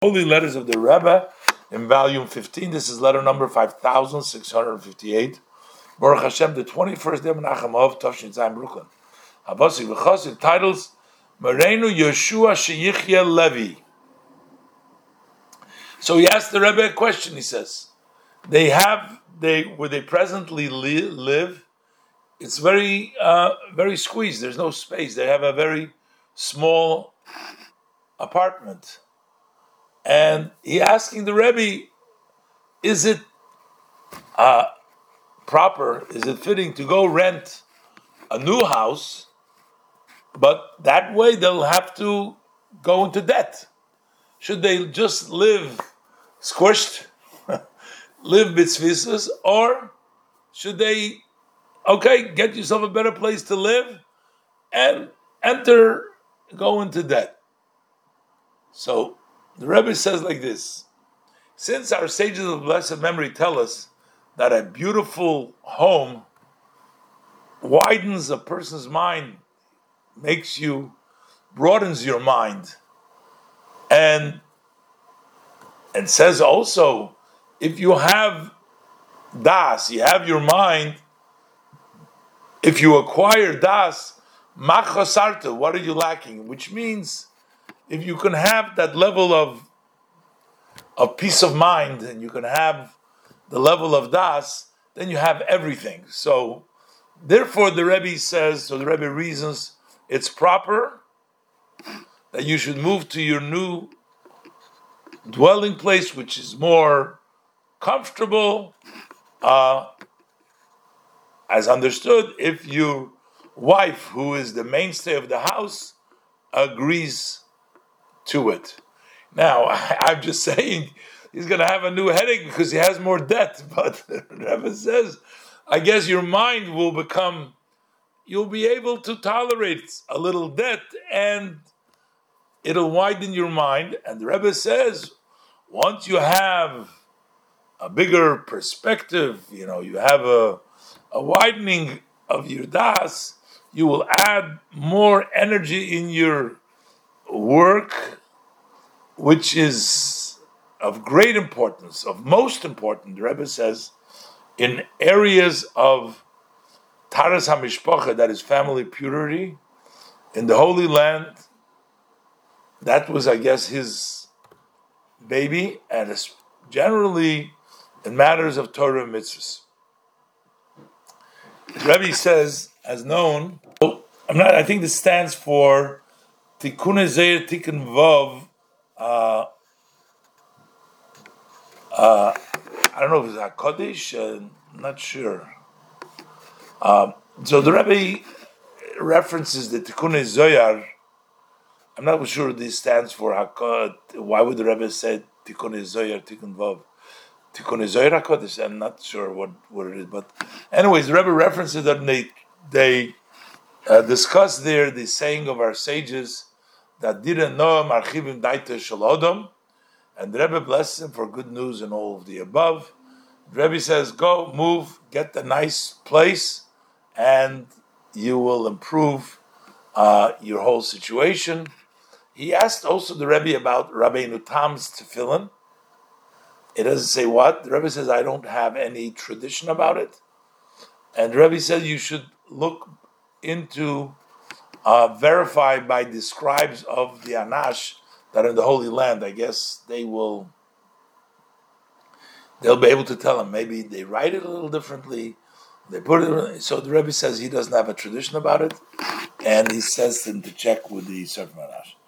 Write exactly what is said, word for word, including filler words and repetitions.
Holy Letters of the Rebbe in volume fifteen. This is letter number five thousand six hundred fifty-eight. Baruch Hashem, the twenty-first day of Menachem Av, Tavshin Zayin, Brooklyn. Habasi v'chos, it titles Marenu Yeshua Sheyichya Levi. So he asked the Rebbe a question. He says, they have, they where they presently li- live, it's very, uh, very squeezed. There's no space. They have a very small apartment. And he asking the Rebbe, is it uh, proper, is it fitting to go rent a new house, but that way they'll have to go into debt? Should they just live squished, live bitzvisas, or should they, okay, get yourself a better place to live and enter, go into debt? So the Rebbe says like this: since our sages of blessed memory tell us that a beautiful home widens a person's mind, makes you, broadens your mind, and and says also, if you have das, you have your mind, if you acquire das, machosarta, what are you lacking? Which means, if you can have that level of of peace of mind, and you can have the level of das, then you have everything. So, therefore, the Rebbe says, so the Rebbe reasons, it's proper that you should move to your new dwelling place, which is more comfortable, uh, as understood, if your wife, who is the mainstay of the house, agrees to it. Now, I'm just saying he's going to have a new headache because he has more debt. But the Rebbe says, I guess your mind will become, you'll be able to tolerate a little debt and it'll widen your mind. And the Rebbe says, once you have a bigger perspective, you know, you have a, a widening of your das, you will add more energy in your work, which is of great importance, of most important, the Rebbe says, in areas of Taras HaMishpacha, that is family purity, in the Holy Land. That was, I guess, his baby, and it's generally in matters of Torah and mitzvahs. The Rebbe says, as known, I'm not, I think this stands for Tikkun Zeir Tikkun Vav. Uh, uh, I don't know if it's HaKodesh, uh, I'm not sure. Um, so the Rebbe references the Tikkun Zohar. I'm not sure this stands for HaKod. Why would the Rebbe say Tikkun Zohar, Tikkun Vav? Tikkun Zohar HaKodesh, I'm not sure what, what it is. But anyways, the Rebbe references that they, they uh, discuss there the saying of our sages, that didn't know Marchivim Daita Shalodom, and the Rebbe blesses him for good news and all of the above. The Rebbe says, go, move, get a nice place, and you will improve uh, your whole situation. He asked also the Rebbe about Rabbeinu Tam's tefillin. It doesn't say what. The Rebbe says, I don't have any tradition about it. And the Rebbe said, you should look into Uh, verified by the scribes of the Anash that are in the Holy Land. I guess they will, they'll be able to tell him. Maybe they write it a little differently. They put it. So the Rebbe says he doesn't have a tradition about it, and he says to him to check with the Sefer Anash.